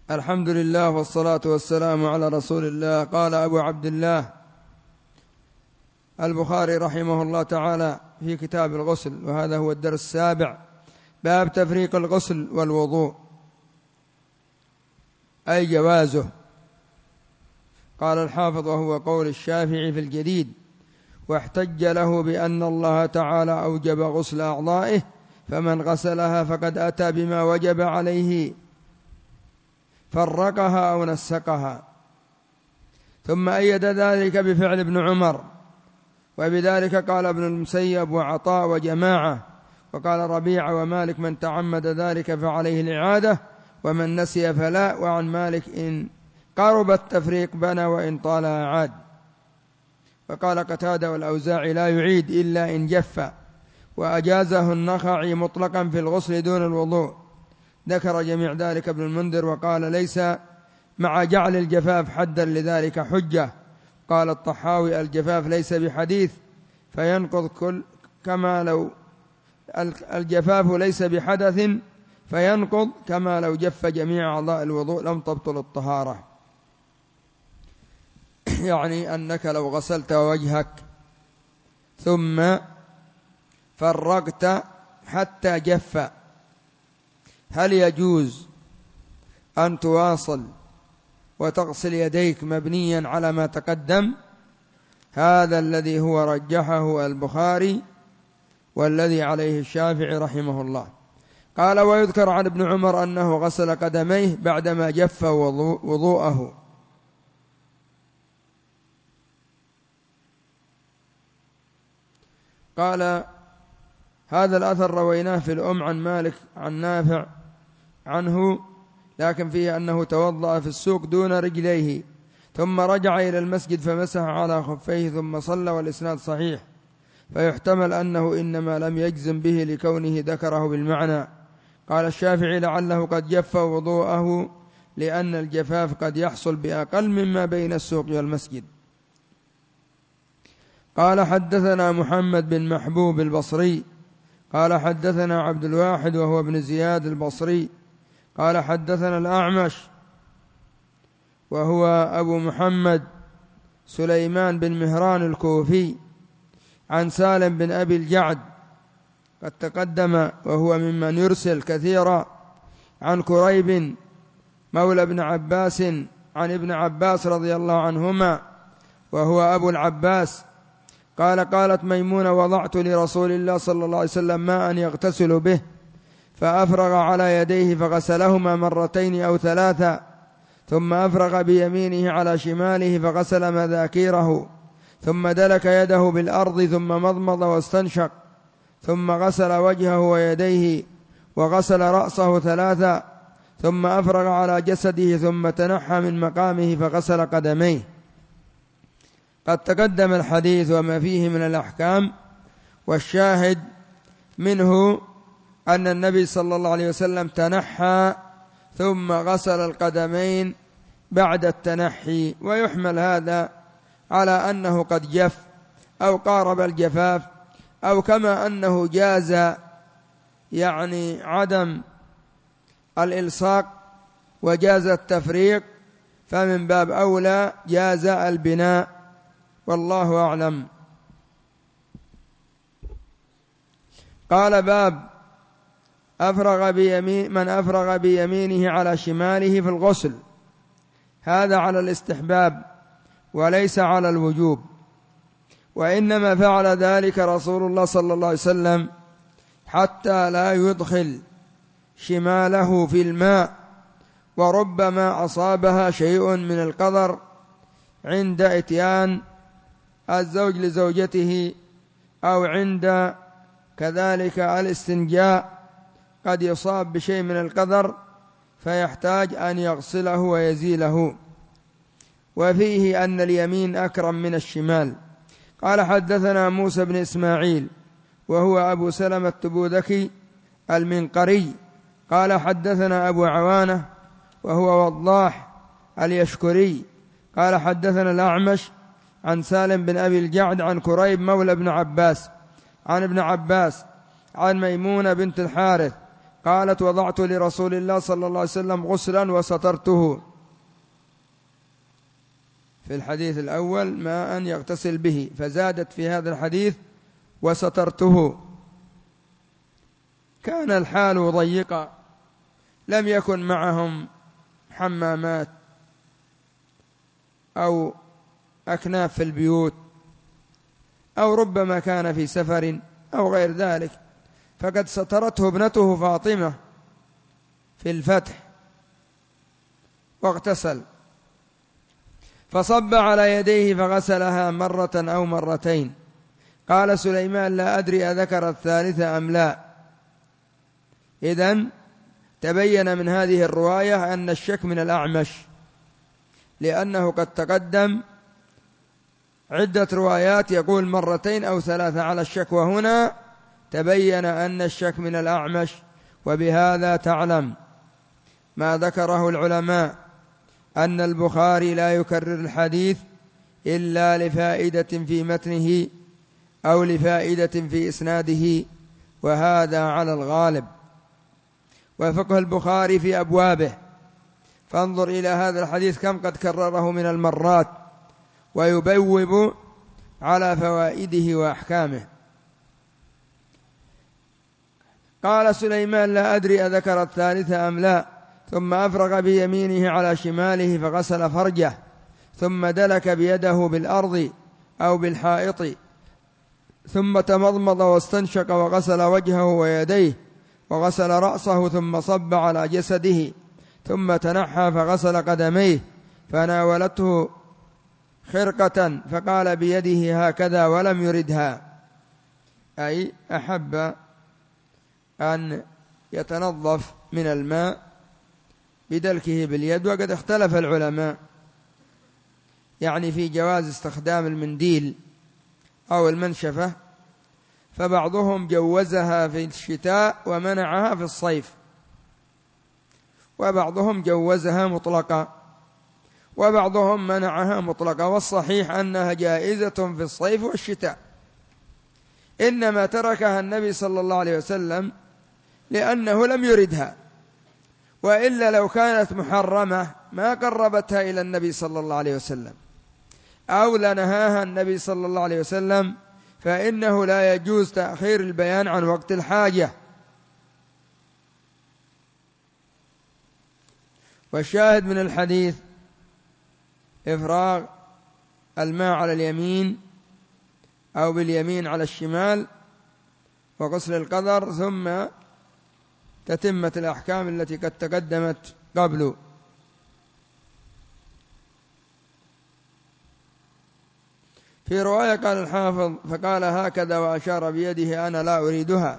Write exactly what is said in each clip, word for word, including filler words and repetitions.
الحمد لله والصلاة والسلام على رسول الله. قال أبو عبد الله البخاري رحمه الله تعالى في كتاب الغسل، وهذا هو الدرس السابع، باب تفريق الغسل والوضوء، أي جوازه. قال الحافظ: وهو قول الشافعي في الجديد، واحتج له بأن الله تعالى أوجب غسل أعضائه، فمن غسلها فقد أتى بما وجب عليه، فرقها أو نسقها. ثم أيد ذلك بفعل ابن عمر، وبذلك قال ابن المسيب وعطاء وجماعة، وقال ربيعة ومالك: من تعمد ذلك فعليه الإعادة، ومن نسي فلا. وعن مالك: إن قرب التفريق بنى، وإن طال أعاد. وقال قتادة والأوزاعي: لا يعيد إلا إن جف. وأجازه النخعي مطلقا في الغسل دون الوضوء. ذكر جميع ذلك ابن المنذر، وقال: ليس مع جعل الجفاف حدا لذلك حجة. قال الطحاوي: الجفاف ليس بحديث فينقض كل كما لو الجفاف ليس بحدث فينقض كما لو جف جميع أعضاء الوضوء لم تبطل الطهارة. يعني أنك لو غسلت وجهك ثم فرقت حتى جف، هل يجوز أن تواصل وتغسل يديك مبنيا على ما تقدم؟ هذا الذي هو رجحه البخاري والذي عليه الشافعي رحمه الله. قال: ويذكر عن ابن عمر أنه غسل قدميه بعدما جف وضوءه. قال: هذا الأثر رويناه في الأم عن مالك عن نافع عنه، لكن فيه أنه توضأ في السوق دون رجليه، ثم رجع إلى المسجد فمسح على خفيه ثم صلى، والإسناد صحيح، فيحتمل أنه إنما لم يجزم به لكونه ذكره بالمعنى. قال الشافعي: لعله قد جف وضوءه، لأن الجفاف قد يحصل بأقل مما بين السوق والمسجد. قال: حدثنا محمد بن محبوب البصري قال حدثنا عبد الواحد وهو ابن زياد البصري قال حدثنا الأعمش وهو أبو محمد سليمان بن مهران الكوفي عن سالم بن أبي الجعد قد تقدم، وهو ممن يرسل كثيرا، عن كريب مولى ابن عباس عن ابن عباس رضي الله عنهما وهو أبو العباس قال: قالت ميمونة: وضعت لرسول الله صلى الله عليه وسلم ماء يغتسل به، فأفرغ على يديه فغسلهما مرتين أو ثلاثا، ثم أفرغ بيمينه على شماله فغسل مذاكيره، ثم دلك يده بالأرض، ثم مضمض واستنشق، ثم غسل وجهه ويديه، وغسل رأسه ثلاثا، ثم أفرغ على جسده، ثم تنحى من مقامه فغسل قدميه. قد تقدم الحديث وما فيه من الأحكام، والشاهد منه أن النبي صلى الله عليه وسلم تنحى ثم غسل القدمين بعد التنحي، ويحمل هذا على أنه قد جف أو قارب الجفاف، أو كما أنه جاز يعني عدم الإلصاق وجاز التفريق، فمن باب أولى جاز البناء، والله أعلم. قال: باب أفرغ بيمين من أفرغ بيمينه على شماله في الغسل، هذا على الاستحباب وليس على الوجوب، وإنما فعل ذلك رسول الله صلى الله عليه وسلم حتى لا يدخل شماله في الماء، وربما أصابها شيء من القدر عند إتيان الزوج لزوجته، أو عند كذلك الاستنجاء قد يصاب بشيء من القدر فيحتاج أن يغسله ويزيله، وفيه أن اليمين أكرم من الشمال. قال: حدثنا موسى بن إسماعيل وهو أبو سلمة التبوذكي المنقري قال حدثنا أبو عوانة وهو وضاح اليشكري قال حدثنا الأعمش عن سالم بن أبي الجعد عن كريب مولى ابن عباس عن ابن عباس عن ميمونة بنت الحارث قالت وضعت لرسول الله صلى الله عليه وسلم غسلا وسترته. في الحديث الأول ماء يغتسل به، فزادت في هذا الحديث وسترته. كان الحال ضيقا، لم يكن معهم حمامات أو أكناف في البيوت، أو ربما كان في سفر أو غير ذلك، فقد سترته ابنته فاطمة في الفتح واغتسل، فصب على يديه فغسلها مرة أو مرتين. قال سليمان لا أدري أذكر الثالثة أم لا. إذن تبين من هذه الرواية أن الشك من الأعمش، لأنه قد تقدم عدة روايات يقول مرتين أو ثلاثة على الشك، وهنا تبين أن الشك من الأعمش. وبهذا تعلم ما ذكره العلماء أن البخاري لا يكرر الحديث إلا لفائدة في متنه أو لفائدة في إسناده، وهذا على الغالب. وفقه البخاري في أبوابه، فانظر إلى هذا الحديث كم قد كرره من المرات، ويبوب على فوائده وأحكامه. قال سليمان لا أدري أذكر الثالثة أم لا، ثم أفرغ بيمينه على شماله فغسل فرجه، ثم دلك بيده بالأرض أو بالحائط، ثم تمضمض واستنشق وغسل وجهه ويديه وغسل رأسه، ثم صب على جسده، ثم تنحى فغسل قدميه، فناولته خرقة فقال بيده هكذا ولم يردها، أي أحب أن يتنظف من الماء بدلكه باليد. وقد اختلف العلماء يعني في جواز استخدام المنديل أو المنشفة، فبعضهم جوزها في الشتاء ومنعها في الصيف، وبعضهم جوزها مطلقا، وبعضهم منعها مطلقا. والصحيح أنها جائزة في الصيف والشتاء، إنما تركها النبي صلى الله عليه وسلم لأنه لم يردها، وإلا لو كانت محرمة ما قربتها إلى النبي صلى الله عليه وسلم أو لنهاها النبي صلى الله عليه وسلم، فإنه لا يجوز تأخير البيان عن وقت الحاجة. والشاهد من الحديث إفراغ الماء على اليمين أو باليمين على الشمال وغسل القدر، ثم تتمة الأحكام التي قد تقدمت قبل. في رواية قال الحافظ فقال هكذا وأشار بيده أنا لا أريدها.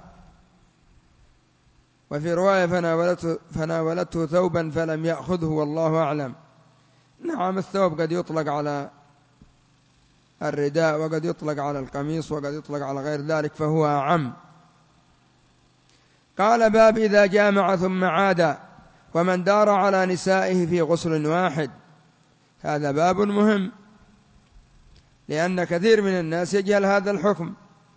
وفي رواية فناولته, فناولته ثوبا فلم يأخذه والله أعلم. نعم، الثوب قد يطلق على الرداء وقد يطلق على القميص وقد يطلق على غير ذلك، فهو أعم. قال باب إذا جامع ثم عاد ومن دار على نسائه في غسل واحد. هذا باب مهم، لأن كثير من الناس يجهل هذا الحكم،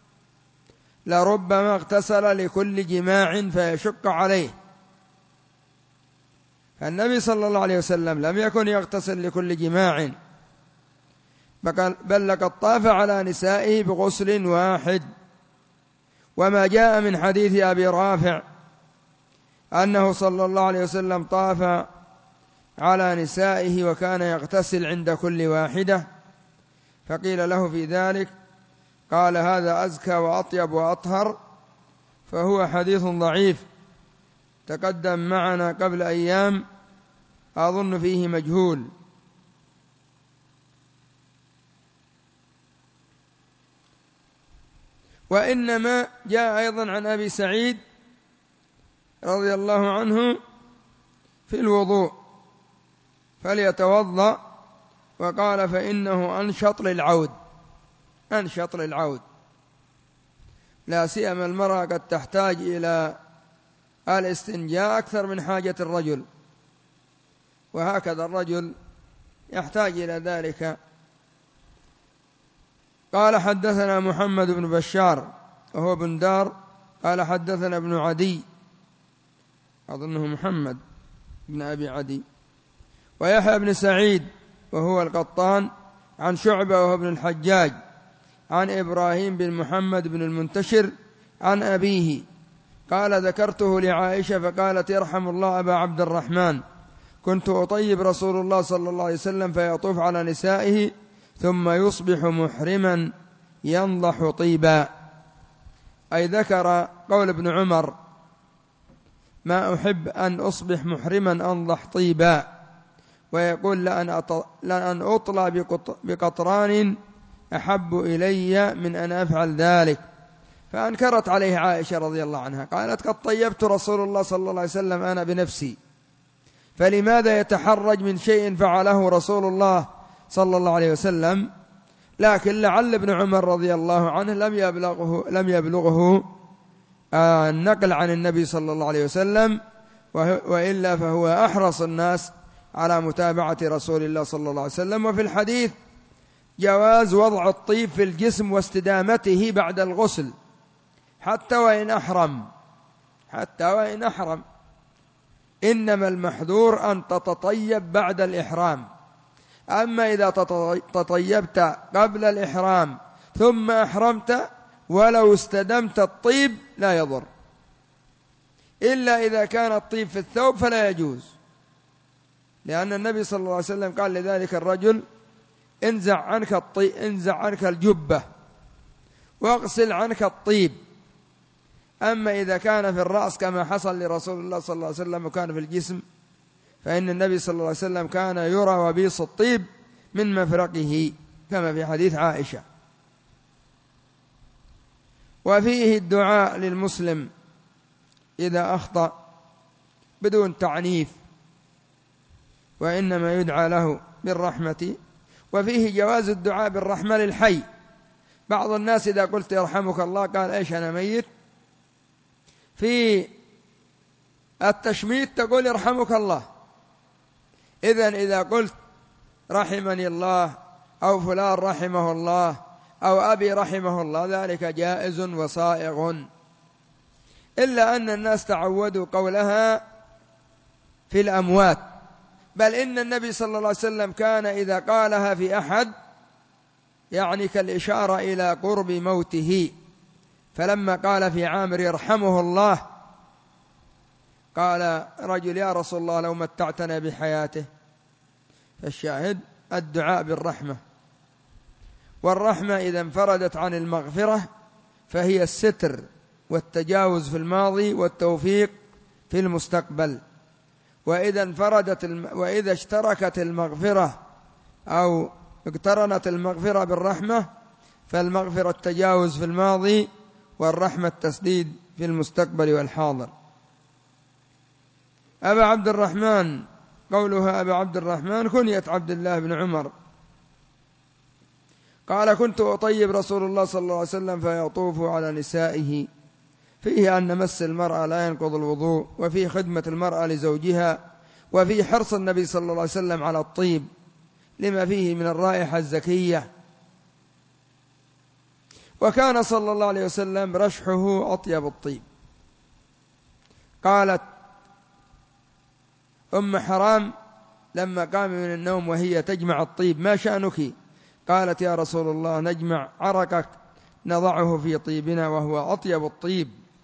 لربما اغتسل لكل جماع فيشق عليه. فالنبي صلى الله عليه وسلم لم يكن يغتسل لكل جماع، بل لقد طاف على نسائه بغسل واحد. وما جاء من حديث أبي رافع أنه صلى الله عليه وسلم طاف على نسائه وكان يغتسل عند كل واحدة، فقيل له في ذلك قال هذا أزكى وأطيب وأطهر، فهو حديث ضعيف تقدم معنا قبل أيام أظن فيه مجهول. وإنما جاء أيضا عن أبي سعيد رضي الله عنه في الوضوء فليتوضأ، وقال فإنه أنشط للعود، أنشط للعود، لا سيما المرأة قد تحتاج إلى الاستنجاء أكثر من حاجة الرجل، وهكذا الرجل يحتاج إلى ذلك. قال حدثنا محمد بن بشار وهو بندار قال حدثنا ابن عدي أظنه محمد بن أبي عدي. ويحيى بن سعيد وهو القطان عن شعبة وهو ابن الحجاج عن إبراهيم بن محمد بن المنتشر عن أبيه قال ذكرته لعائشة فقالت يرحم الله أبا عبد الرحمن كنت أطيب رسول الله صلى الله عليه وسلم فيطوف على نسائه ثم يصبح محرما ينضح طيبا. أي ذكر قول ابن عمر ما أحب أن أصبح محرما أنضح طيبا، ويقول لأن أطلى بقطران أحب إلي من أن أفعل ذلك. فأنكرت عليه عائشة رضي الله عنها قالت قد طيبت رسول الله صلى الله عليه وسلم أنا بنفسي، فلماذا يتحرج من شيء فعله رسول الله صلى الله عليه وسلم؟ لكن لعل ابن عمر رضي الله عنه لم يبلغه لم يبلغه النقل عن النبي صلى الله عليه وسلم، وإلا فهو أحرص الناس على متابعة رسول الله صلى الله عليه وسلم. وفي الحديث جواز وضع الطيب في الجسم واستدامته بعد الغسل حتى وإن أحرم حتى وإن أحرم إنما المحذور أن تتطيب بعد الإحرام. أما إذا تطيبت قبل الإحرام ثم أحرمت ولو استدمت الطيب لا يضر، إلا إذا كان الطيب في الثوب فلا يجوز، لأن النبي صلى الله عليه وسلم قال لذلك الرجل انزع عنك الطيب انزع عنك الجبة واغسل عنك الطيب. أما إذا كان في الرأس كما حصل لرسول الله صلى الله عليه وسلم وكان في الجسم فإن النبي صلى الله عليه وسلم كان يرى وبيص الطيب من مفرقه كما في حديث عائشة. وفيه الدعاء للمسلم إذا أخطأ بدون تعنيف، وإنما يدعى له بالرحمة. وفيه جواز الدعاء بالرحمة للحي. بعض الناس إذا قلت يرحمك الله قال إيش أنا ميت. في التشميت تقول يرحمك الله. إذن إذا قلت رحمني الله أو فلان رحمه الله أو أبي رحمه الله ذلك جائز وصائغ، إلا أن الناس تعودوا قولها في الأموات، بل إن النبي صلى الله عليه وسلم كان إذا قالها في أحد يعني كالإشارة إلى قرب موته. فلما قال في عامر يرحمه الله قال رجل يا رسول الله لو متعتنا بحياته. فالشاهد الدعاء بالرحمة. والرحمة إذا انفردت عن المغفرة فهي الستر والتجاوز في الماضي والتوفيق في المستقبل. وإذا انفردت الم... وإذا اشتركت المغفرة أو اقترنت المغفرة بالرحمة فالمغفرة التجاوز في الماضي والرحمة التسديد في المستقبل والحاضر. أبا عبد الرحمن قولها أبا عبد الرحمن كنية عبد الله بن عمر قال كنت أطيب رسول الله صلى الله عليه وسلم فيطوف على نسائه. فيه أن مس المرأة لا ينقض الوضوء، وفيه خدمة المرأة لزوجها، وفيه حرص النبي صلى الله عليه وسلم على الطيب لما فيه من الرائحة الزكية. وكان صلى الله عليه وسلم رشحه أطيب الطيب. قالت أم حرام لما قام من النوم وهي تجمع الطيب ما شأنك؟ قالت يا رسول الله نجمع عرقك نضعه في طيبنا وهو أطيب الطيب.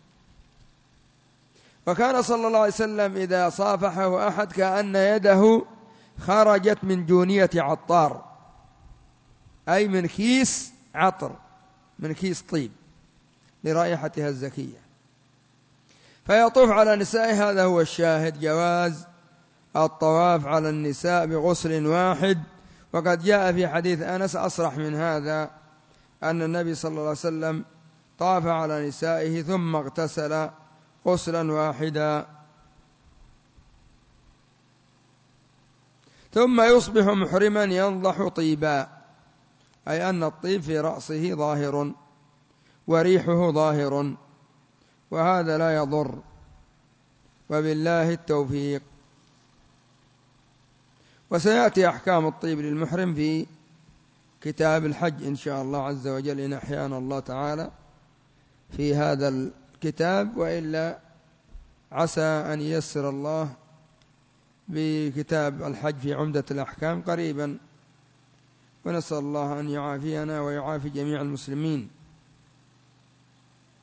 وكان صلى الله عليه وسلم إذا صافحه أحد كأن يده خرجت من جونية عطار، أي من كيس عطر، من كيس طيب لرائحتها الزكية. فيطوف على نسائه. هذا هو الشاهد، جواز الطواف على النساء بغسل واحد. وقد جاء في حديث أنس أصرح من هذا أن النبي صلى الله عليه وسلم طاف على نسائه ثم اغتسل غسلا واحدا. ثم يصبح محرما ينضح طيبا، أي أن الطيب في رأسه ظاهر وريحه ظاهر، وهذا لا يضر، وبالله التوفيق. وسيأتي أحكام الطيب للمحرم في كتاب الحج إن شاء الله عز وجل إن أحيانا الله تعالى في هذا الكتاب، وإلا عسى أن ييسر الله بكتاب الحج في عمدة الأحكام قريبا، ونسأل الله أن يعافينا ويعافي جميع المسلمين.